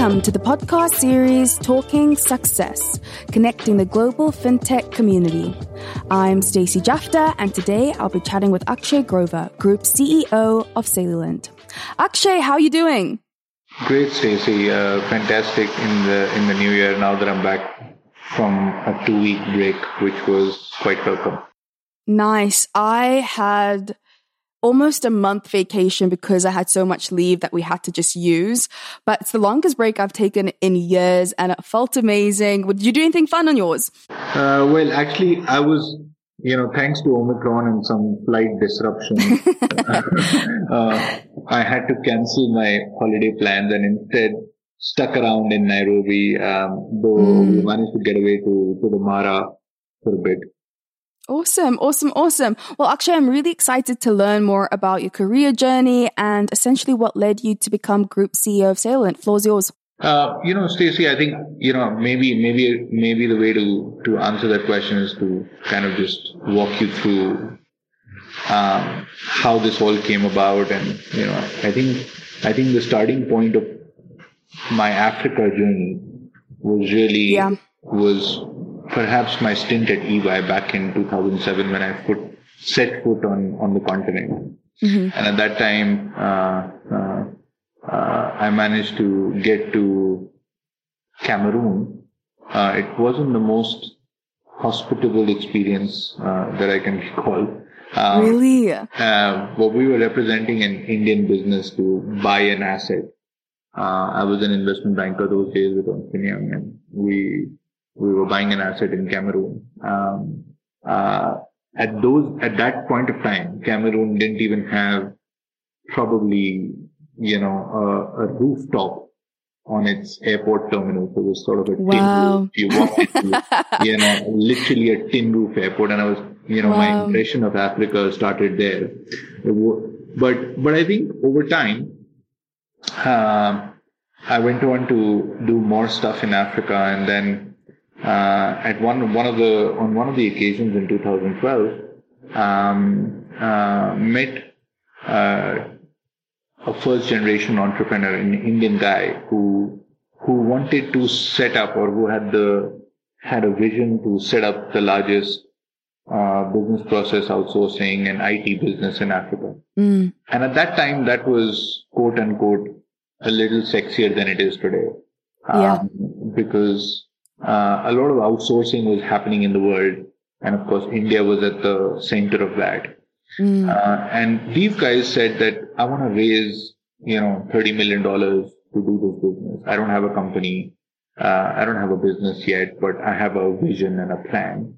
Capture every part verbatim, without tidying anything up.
Welcome to the podcast series Talking Success, connecting the global fintech community. I'm Stacey Jafta, and today I'll be chatting with Akshay Grover, Group C E O of Salient. Akshay, how are you doing? Great, Stacey. Uh, fantastic in the in the new year. Now that I'm back from a two-week break, which was quite welcome. Nice. I had almost a month vacation because I had so much leave that we had to just use. But it's the longest break I've taken in years, and it felt amazing. Did you do anything fun on yours? Uh, well, actually, I was, you know, thanks to Omicron and some flight disruption, uh, I had to cancel my holiday plans and instead stuck around in Nairobi, um, though mm. we managed to get away to, to the Mara for a bit. Awesome, awesome, awesome. Well, Akshay, I'm really excited to learn more about your career journey and essentially what led you to become Group C E O of Salient. Floor's yours. Uh, you know, Stacey, I think, you know, maybe, maybe, maybe the way to, to answer that question is to kind of just walk you through, um, how this all came about. And, you know, I think, I think the starting point of my Africa journey was really, yeah. was perhaps my stint at E Y back in two thousand seven when I put, set foot on, on the continent. Mm-hmm. And at that time, uh, uh, Uh, I managed to get to Cameroon. Uh, it wasn't the most hospitable experience uh, that I can recall. Um, really? Uh, but we were representing an Indian business to buy an asset. Uh, I was an investment banker those days with Ernst and Young, and we we were buying an asset in Cameroon. Um, uh, at those at that point of time, Cameroon didn't even have probably you know, a, a rooftop on its airport terminal. So it was sort of a wow. tin roof. You walk into, you know, literally a tin roof airport. And I was, you know, wow. my impression of Africa started there. But, but I think over time, uh, I went on to do more stuff in Africa. And then, uh, at one, one of the, on one of the occasions in two thousand twelve, um, uh, met, uh, a first generation entrepreneur, an Indian guy who who wanted to set up or who had the had a vision to set up the largest uh, business process outsourcing and I T business in Africa. Mm. And at that time, that was quote unquote a little sexier than it is today, um, yeah. because uh, a lot of outsourcing was happening in the world, and of course, India was at the center of that. Mm. Uh, and these guys said that I want to raise, you know, thirty million dollars to do this business. I don't have a company. Uh, I don't have a business yet, but I have a vision and a plan.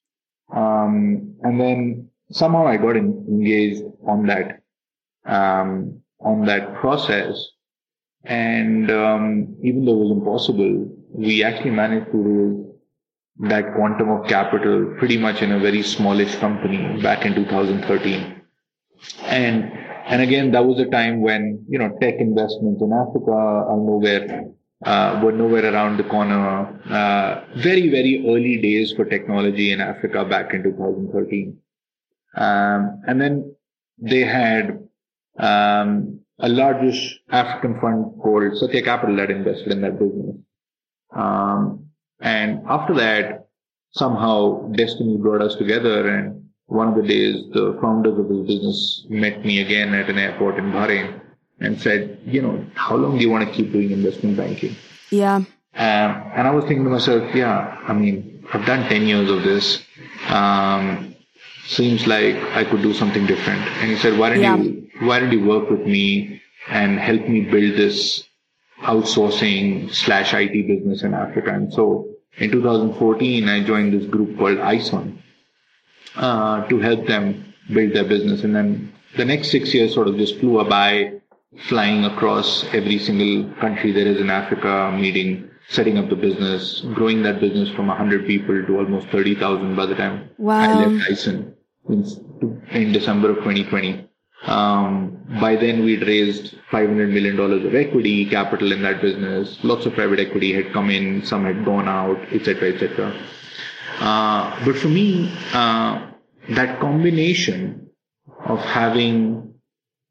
Um, and then somehow I got in, engaged on that, um, on that process. And, um, even though it was impossible, we actually managed to raise that quantum of capital pretty much in a very smallish company back in two thousand thirteen. And, and again, that was a time when, you know, tech investments in Africa are nowhere, uh, were nowhere around the corner. Uh, very, very early days for technology in Africa back in two thousand thirteen. Um, and then they had, um, a largest African fund called Satya Capital that invested in that business. Um, And after that, somehow destiny brought us together. And one of the days, the founders of this business met me again at an airport in Bahrain and said, you know, how long do you want to keep doing investment banking? Yeah. Um, and I was thinking to myself, yeah, I mean, I've done ten years of this. Um, seems like I could do something different. And he said, why don't yeah. you, why don't you work with me and help me build this outsourcing slash I T business in Africa? And so in two thousand fourteen, I joined this group called iSun uh, to help them build their business. And then the next six years sort of just flew by, flying across every single country there is in Africa, meeting, setting up the business, growing that business from one hundred people to almost thirty thousand by the time wow. I left iSun in, in December of twenty twenty. Um, by then we'd raised five hundred million dollars of equity capital in that business. Lots of private equity had come in, some had gone out, et cetera, et cetera. Uh, but for me, uh, that combination of having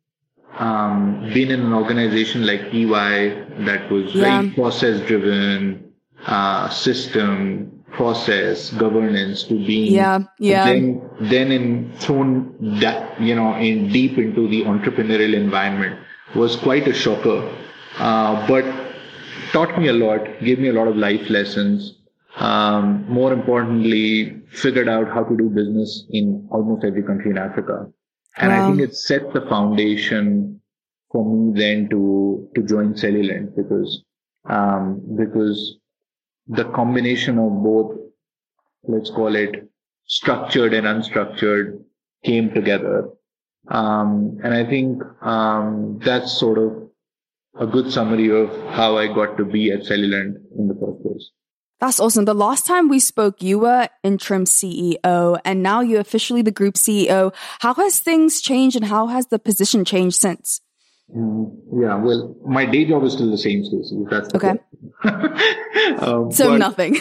um, been in an organization like E Y that was Yeah. very process driven, uh, system, process, governance, to being Yeah, yeah. then then in thrown that you know in deep into the entrepreneurial environment was quite a shocker, uh, but taught me a lot, gave me a lot of life lessons. Um, more importantly, figured out how to do business in almost every country in Africa. And Wow. I think it set the foundation for me then to, to join Cellulent because, um, because the combination of both, let's call it structured and unstructured, came together. Um, and I think, um, that's sort of a good summary of how I got to be at Cellulent in the first place. That's awesome. The last time we spoke, you were interim C E O, and now you're officially the group C E O. How has things changed, and how has the position changed since? Mm, yeah, well, my day job is still the same, Stacey. That's okay. uh, so but, nothing.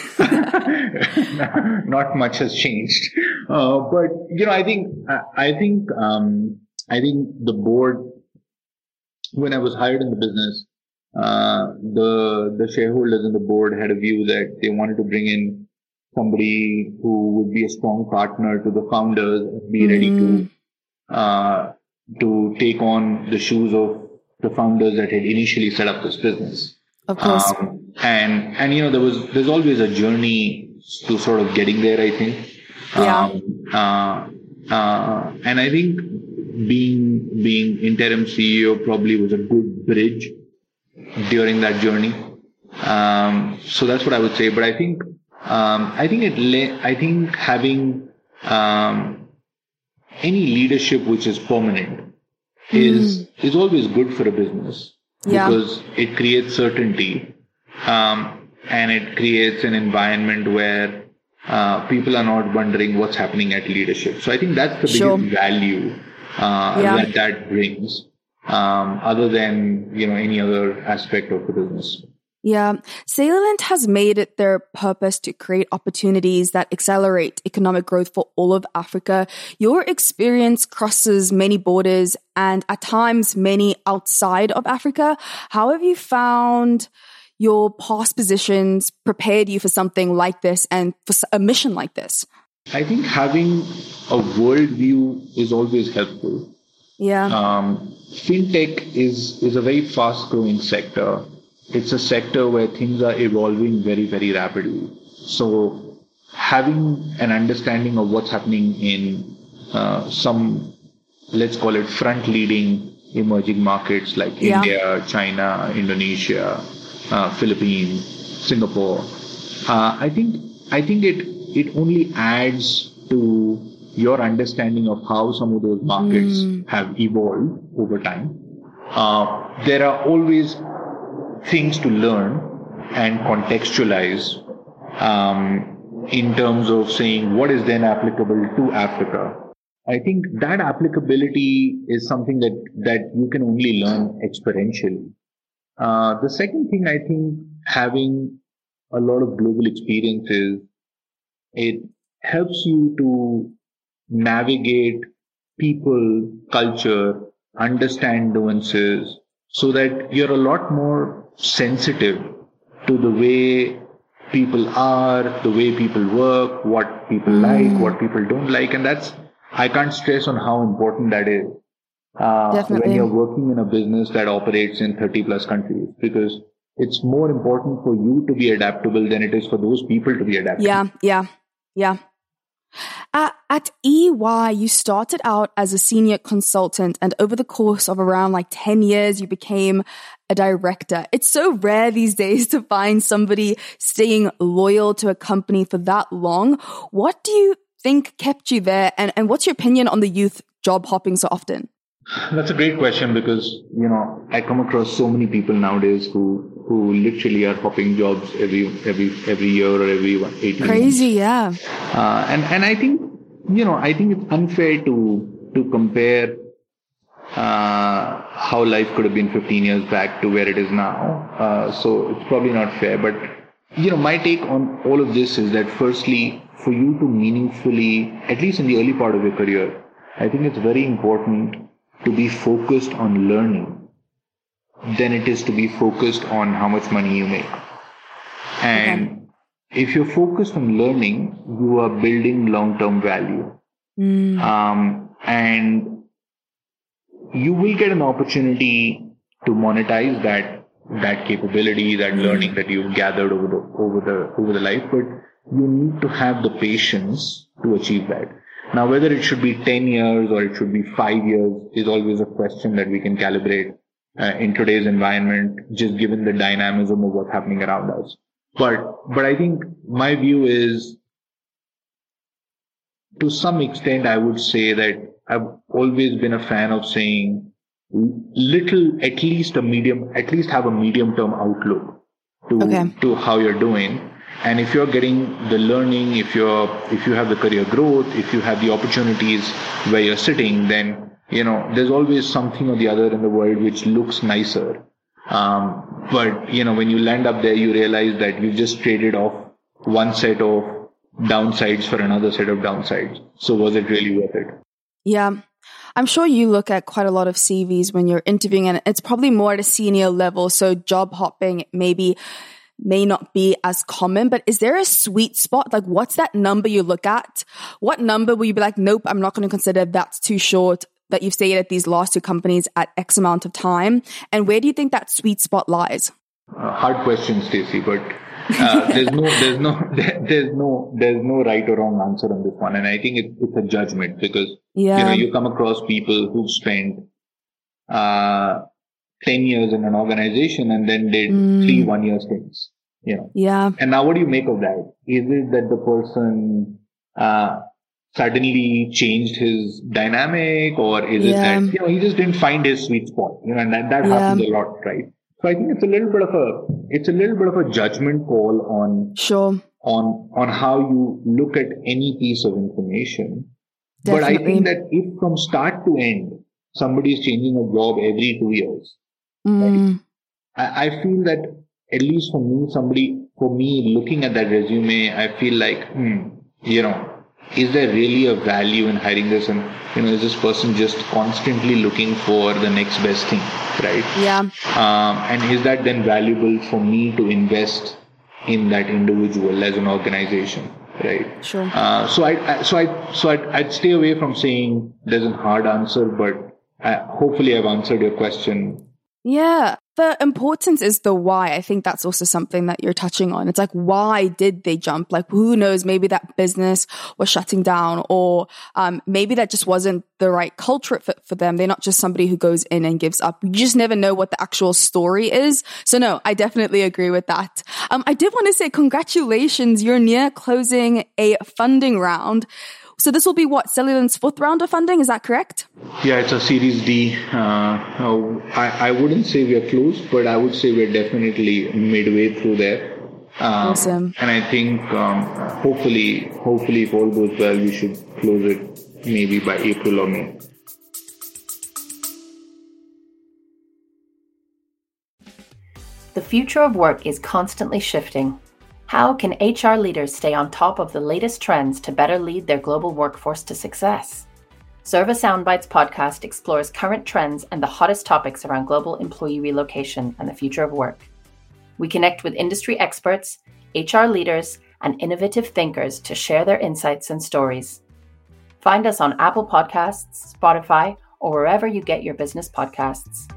Not much has changed, uh, but you know, I think I think um, I think the board, when I was hired in the business, uh, the the shareholders in the board had a view that they wanted to bring in somebody who would be a strong partner to the founders and be mm. ready to uh, to take on the shoes of the founders that had initially set up this business. Of course. Um, and and you know there was there's always a journey to sort of getting there, I think. Yeah. Um, uh, uh, and I think being being interim C E O probably was a good bridge during that journey. Um, so that's what I would say. But I think um, I think it le- I think having um, any leadership which is permanent mm. is is always good for a business. Yeah. Because it creates certainty, um, and it creates an environment where uh, people are not wondering what's happening at leadership. So I think that's the biggest sure. value uh, yeah. that that brings, um, other than you know any other aspect of the business. Yeah. Cellulent has made it their purpose to create opportunities that accelerate economic growth for all of Africa. Your experience crosses many borders and at times many outside of Africa. How have you found your past positions prepared you for something like this and for a mission like this? I think having a worldview is always helpful. Yeah. Um, fintech is, is a very fast growing sector. It's a sector where things are evolving very, very rapidly. So having an understanding of what's happening in uh, some, let's call it front-leading emerging markets like yeah. India, China, Indonesia, uh, Philippines, Singapore, uh, I think I think it it only adds to your understanding of how some of those markets mm. have evolved over time. Uh, there are always things to learn and contextualize um, in terms of saying what is then applicable to Africa. I think that applicability is something that, that you can only learn experientially. Uh, the second thing, I think having a lot of global experiences, it helps you to navigate people, culture, understand nuances, so that you're a lot more sensitive to the way people are, the way people work, what people mm. like, what people don't like. And that's, I can't stress on how important that is uh, when you're working in a business that operates in thirty plus countries, because it's more important for you to be adaptable than it is for those people to be adaptable. Yeah, yeah, yeah. Uh, at E Y, you started out as a senior consultant, and over the course of around like ten years, you became a director. It's so rare these days to find somebody staying loyal to a company for that long. What do you think kept you there, and, and what's your opinion on the youth job hopping so often? That's a great question, because, you know, I come across so many people nowadays who who literally are hopping jobs every every every year or every eighteen Crazy, months. yeah. Uh, and and I think you know I think it's unfair to to compare uh, how life could have been fifteen years back to where it is now. Uh, so it's probably not fair. But you know, my take on all of this is that firstly, for you to meaningfully, at least in the early part of your career, I think it's very important to be focused on learning than it is to be focused on how much money you make. And okay. if you're focused on learning, you are building long-term value. Mm. Um, and you will get an opportunity to monetize that that capability, that mm. learning that you've gathered over the over the over the life, but you need to have the patience to achieve that. Now, whether it should be ten years or it should be five years is always a question that we can calibrate uh, in today's environment, just given the dynamism of what's happening around us. But but I think my view is, to some extent, I would say that I've always been a fan of saying little, at least a medium, at least have a medium term outlook to, okay. to how you're doing. And if you're getting the learning, if you're, if you have the career growth, if you have the opportunities where you're sitting, then, you know, there's always something or the other in the world which looks nicer. Um, but, you know, when you land up there, you realize that you just traded off one set of downsides for another set of downsides. So was it really worth it? Yeah. I'm sure you look at quite a lot of C Vs when you're interviewing, and it's probably more at a senior level. So job hopping maybe may not be as common, but is there a sweet spot? Like, what's that number you look at? What number will you be like, nope, I'm not going to consider, that's too short, that you've stayed at these last two companies at X amount of time? And where do you think that sweet spot lies? Uh, hard question, Stacey, but uh, there's no, there's no, there's no, there's no right or wrong answer on this one. And I think it, it's a judgment because, yeah. you know, you come across people who've spent, uh, ten years in an organization and then did mm. three one-year stints, you know. Yeah. And now what do you make of that? Is it that the person, uh, suddenly changed his dynamic, or is yeah. it that, you know, he just didn't find his sweet spot, you know, and that, that yeah. happens a lot, right? So I think it's a little bit of a, it's a little bit of a judgment call on, sure. on, on how you look at any piece of information. Definitely. But I think that if from start to end, somebody is changing a job every two years, mm. right? I, I feel that, at least for me, somebody, for me, looking at that resume, I feel like, hmm, you know, is there really a value in hiring this? And, you know, is this person just constantly looking for the next best thing, right? Yeah. Um, and is that then valuable for me to invest in that individual as an organization, right? Sure. Uh, so I, I, so I, so I'd, I'd stay away from saying there's a hard answer, but I, hopefully I've answered your question. Yeah. The importance is the why. I think that's also something that you're touching on. It's like, why did they jump? Like, who knows? Maybe that business was shutting down, or um, maybe that just wasn't the right culture fit for them. They're not just somebody who goes in and gives up. You just never know what the actual story is. So no, I definitely agree with that. Um, I did want to say congratulations. You're near closing a funding round. So this will be what, Cellulant's fourth round of funding, is that correct? Yeah, it's a Series D. Uh, I, I wouldn't say we are close, but I would say we're definitely midway through there. Um, awesome. And I think um, hopefully, hopefully if all goes well, we should close it maybe by April or May. The future of work is constantly shifting. How can H R leaders stay on top of the latest trends to better lead their global workforce to success? Zerva Soundbites podcast explores current trends and the hottest topics around global employee relocation and the future of work. We connect with industry experts, H R leaders, and innovative thinkers to share their insights and stories. Find us on Apple Podcasts, Spotify, or wherever you get your business podcasts.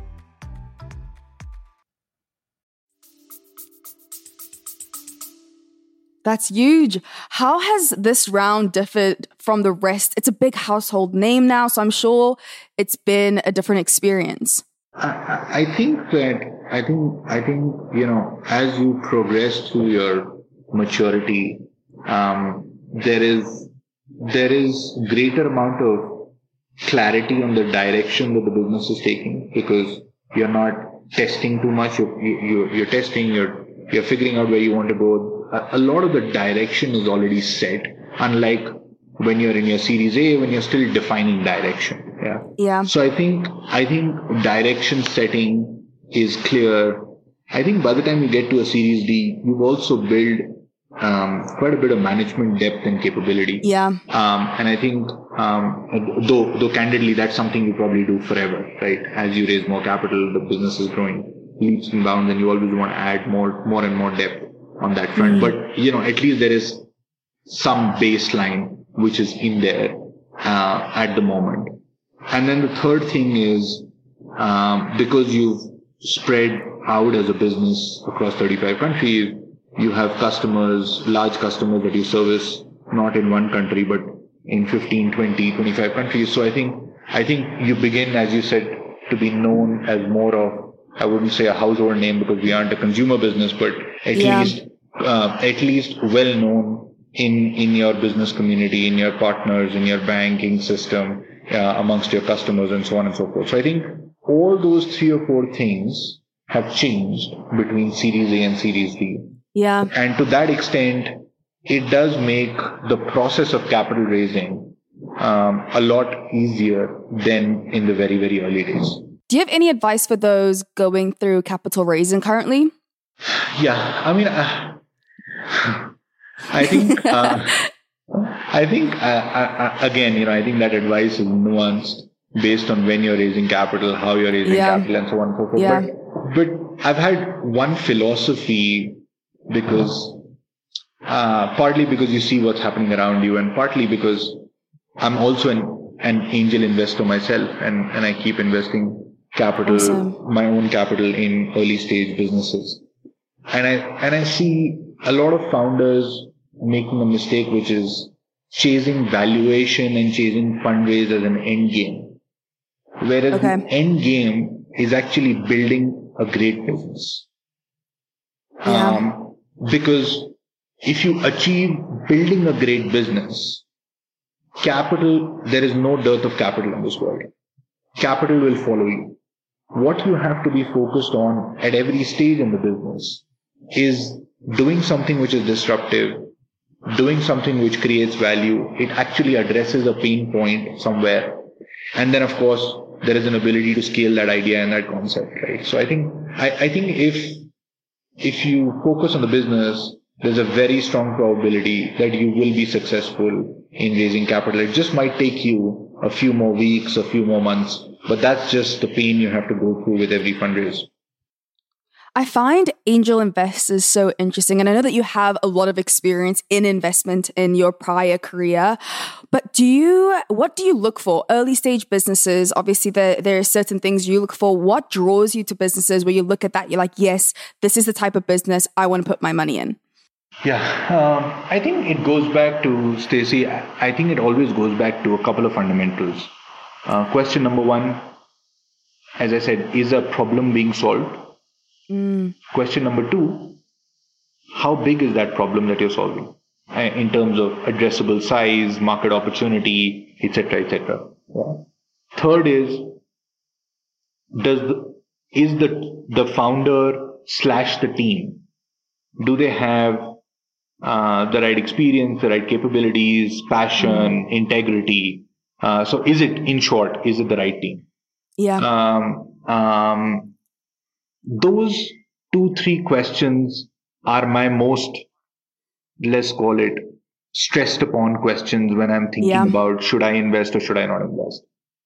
That's huge. How has this round differed from the rest? It's a big household name now, so I'm sure it's been a different experience. I, I think that, I think, I think, you know, as you progress through your maturity, um, there is, there is greater amount of clarity on the direction that the business is taking, because you're not testing too much. You're, you, you're testing, you're, you're figuring out where you want to go. A lot of the direction is already set, unlike when you're in your Series A, when you're still defining direction. Yeah. Yeah. So I think, I think direction setting is clear. I think by the time you get to a Series D, you've also built um, quite a bit of management depth and capability. Yeah. Um, and I think, um, though, though candidly, that's something you probably do forever, right? As you raise more capital, the business is growing leaps and bounds, and you always want to add more, more and more depth on that front. Mm. But, you know, at least there is some baseline which is in there, uh, at the moment. And then the third thing is, um, because you've spread out as a business across thirty-five countries, you have customers, large customers that you service, not in one country, but in fifteen, twenty, twenty-five countries. So I think, I think you begin, as you said, to be known as more of, I wouldn't say a household name because we aren't a consumer business, but at yeah. least, uh, at least well known in, in your business community, in your partners, in your banking system, uh, amongst your customers and so on and so forth. So I think all those three or four things have changed between Series A and Series D. Yeah. And to that extent, it does make the process of capital raising um, a lot easier than in the very, very early days. Do you have any advice for those going through capital raising currently? Yeah. I mean, uh, I think, uh, I think, uh, uh, again, you know, I think that advice is nuanced based on when you're raising capital, how you're raising yeah. capital, and so on and so forth. Yeah. But, but I've had one philosophy because, uh, partly because you see what's happening around you, and partly because I'm also an, an angel investor myself, and, and I keep investing capital, awesome. my own capital in early stage businesses. And I, and I see a lot of founders making a mistake, which is chasing valuation and chasing fundraise as an end game. Whereas okay. the end game is actually building a great business. Yeah. Um, because if you achieve building a great business, capital, there is no dearth of capital in this world. Capital will follow you. What you have to be focused on at every stage in the business is doing something which is disruptive, doing something which creates value. It actually addresses a pain point somewhere. And then, of course, there is an ability to scale that idea and that concept, right? So I think, I, I think if, if you focus on the business, there's a very strong probability that you will be successful in raising capital. It just might take you a few more weeks, a few more months, but that's just the pain you have to go through with every fundraise. I find angel investors so interesting. And I know that you have a lot of experience in investment in your prior career, but do you, what do you look for? Early stage businesses, obviously there, there are certain things you look for. What draws you to businesses where you look at that, you're like, yes, this is the type of business I want to put my money in? Yeah, um, I think it goes back to, Stacey, I think it always goes back to a couple of fundamentals. Uh, question number one, as I said, is a problem being solved? Mm. Question number two, how big is that problem that you're solving uh, in terms of addressable size, market opportunity, et cetera, et cetera. Yeah. Third is, does the, is the the founder slash the team, do they have uh, the right experience, the right capabilities, passion, mm. integrity? Uh, so is it, in short, is it the right team? Yeah. Um, um, Those two, three questions are my most, let's call it, stressed upon questions when I'm thinking yeah. about should I invest or should I not invest.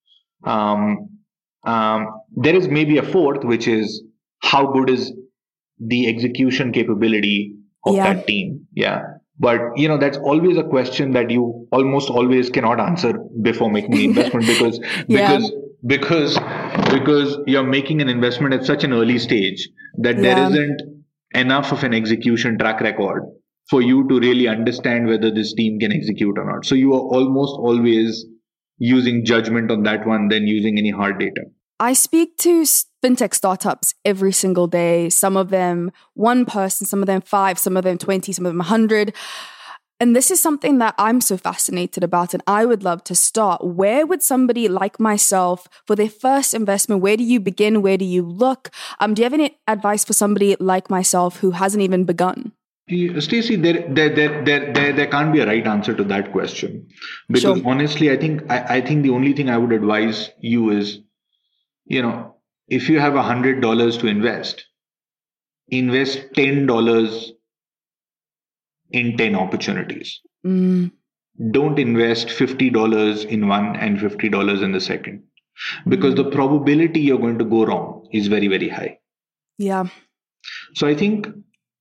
Um, um, there is maybe a fourth, which is how good is the execution capability of yeah. that team. Yeah. But, you know, that's always a question that you almost always cannot answer before making the investment because, yeah. because, because, because you're making an investment at such an early stage that yeah. there isn't enough of an execution track record for you to really understand whether this team can execute or not. So you are almost always using judgment on that one than using any hard data. I speak to fintech startups every single day. Some of them one person, some of them five, some of them twenty, some of them one hundred. And this is something that I'm so fascinated about and I would love to start. Where would somebody like myself, for their first investment, where do you begin? Where do you look? Um, do you have any advice for somebody like myself who hasn't even begun? Stacey, there, there, there, there, there, there can't be a right answer to that question. Because sure. honestly, I think, I, I think the only thing I would advise you is, you know, if you have one hundred dollars to invest, invest ten dollars in ten opportunities. Mm. Don't invest fifty dollars in one and fifty dollars in the second, because the probability you're going to go wrong is very, very high. Yeah. So I think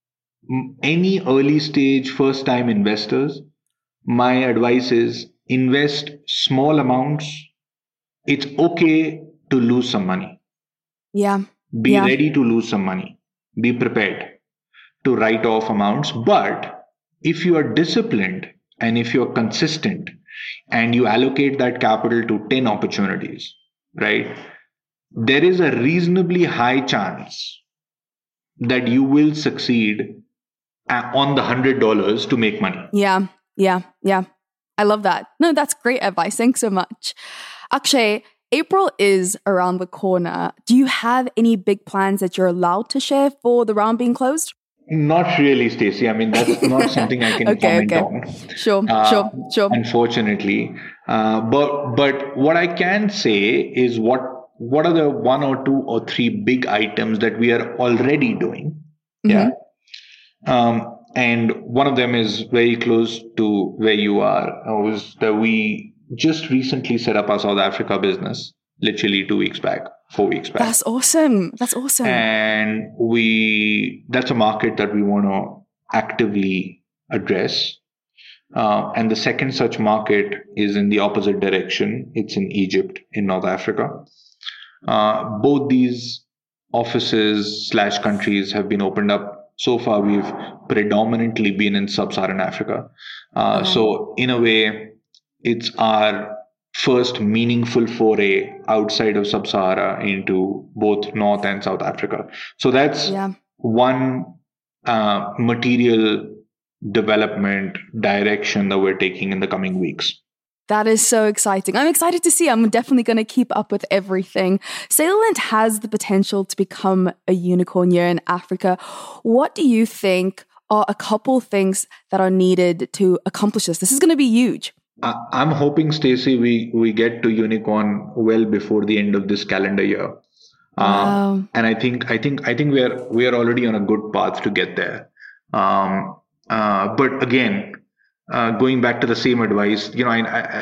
any early stage first time investors, my advice is invest small amounts. It's okay to lose some money. Yeah. Be yeah. ready to lose some money. Be prepared to write off amounts. But if you are disciplined and if you're consistent and you allocate that capital to ten opportunities, right, there is a reasonably high chance that you will succeed on the one hundred dollars to make money. Yeah, yeah, yeah. I love that. No, that's great advice. Thanks so much. Akshay, April is around the corner. Do you have any big plans that you're allowed to share for the round being closed? Not really, Stacey. I mean, that's not something I can okay, comment okay. on. Sure, uh, sure, sure. Unfortunately. Uh, but but what I can say is what what are the one or two or three big items that we are already doing? Mm-hmm. Yeah. Um, and one of them is very close to where you are. Was that we just recently set up our South Africa business, literally two weeks back, four weeks back. That's awesome. That's awesome. And we that's a market that we want to actively address. Uh, and the second such market is in the opposite direction. It's in Egypt, in North Africa. Uh, both these offices slash countries have been opened up. So far, we've predominantly been in sub-Saharan Africa. Uh, okay. So in a way, it's our first meaningful foray outside of Sub-Sahara into both North and South Africa. So that's yeah. one uh, material development direction that we're taking in the coming weeks. That is so exciting. I'm excited to see. I'm definitely going to keep up with everything. Sailorland has the potential to become a unicorn year in Africa. What do you think are a couple things that are needed to accomplish this? This is going to be huge. I'm hoping, Stacey, we, we get to unicorn well before the end of this calendar year. Wow. Um, and I think I think I think we are we are already on a good path to get there. Um, uh, but again, uh, going back to the same advice, you know, I, I,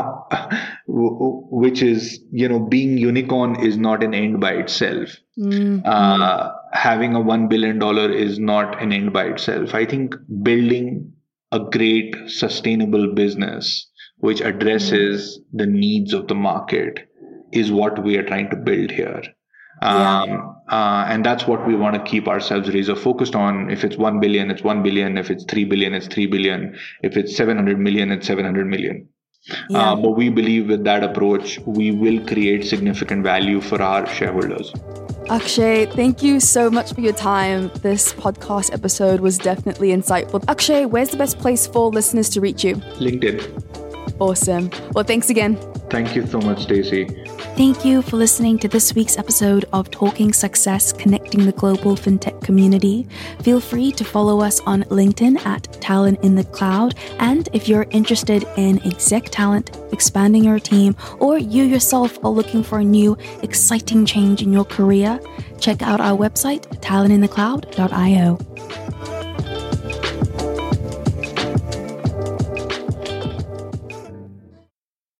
I, which is, you know, being unicorn is not an end by itself. Mm-hmm. Uh, having a one billion dollar is not an end by itself. I think building a great sustainable business which addresses mm-hmm. the needs of the market is what we are trying to build here. Yeah. Um, uh, and that's what we want to keep ourselves razor focused on. If it's one billion, it's one billion. If it's three billion, it's three billion. If it's seven hundred million, it's seven hundred million. Yeah. Uh, but we believe with that approach, we will create significant value for our shareholders. Akshay, thank you so much for your time. This podcast episode was definitely insightful. Akshay, where's the best place for listeners to reach you? LinkedIn. Awesome. Well, thanks again. Thank you so much, Stacey. Thank you for listening to this week's episode of Talking Success, Connecting the Global FinTech Community. Feel free to follow us on LinkedIn at Talent in the Cloud. And if you're interested in exec talent, expanding your team, or you yourself are looking for a new, exciting change in your career, check out our website, talent in the cloud dot io.